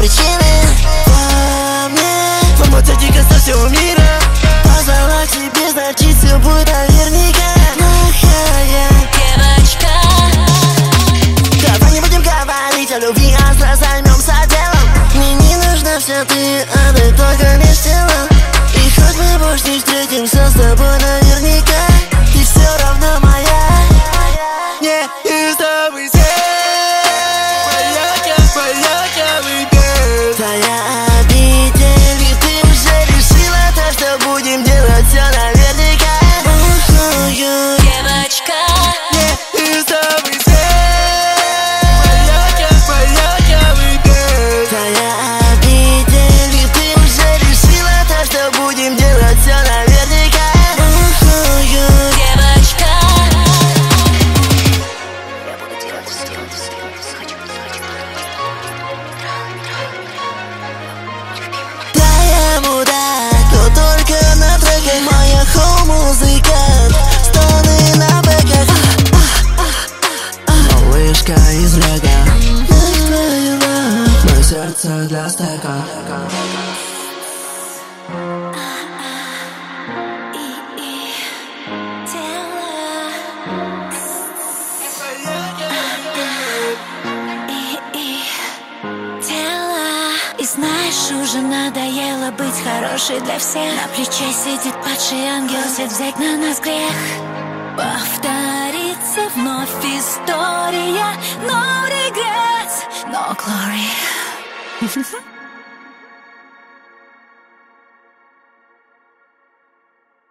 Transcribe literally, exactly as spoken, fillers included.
причины во мне. Фармацевтика со всего мира позвала к себе, значит все будет наверняка. Плохая девочка. Давай не будем говорить о любви, а сразу займемся делом. Мне не нужна вся ты, а ты только лишь телом. И хоть мы больше не встретимся с тобой наверняка, ты все равно моя. Не из тобой свет, моя, моя колыбель, твоя обитель. И ты уже решила то, что будем делать все наверняка. Ухую, девочка. Не из тобой свет, моя, моя колыбель, твоя обитель. И ты уже решила то, что будем делать все наверняка. Ухую, девочка. Да, я мудак, но только на треках. Моя хоум-музыка, стоны на бэках. Малышка из лего, твою лав, мое сердце для стека. И знаешь, уже надоело быть хорошей для всех. На плече сидит падший ангел, свет взять на нас грех. Повторится вновь история, no regrets, no glory.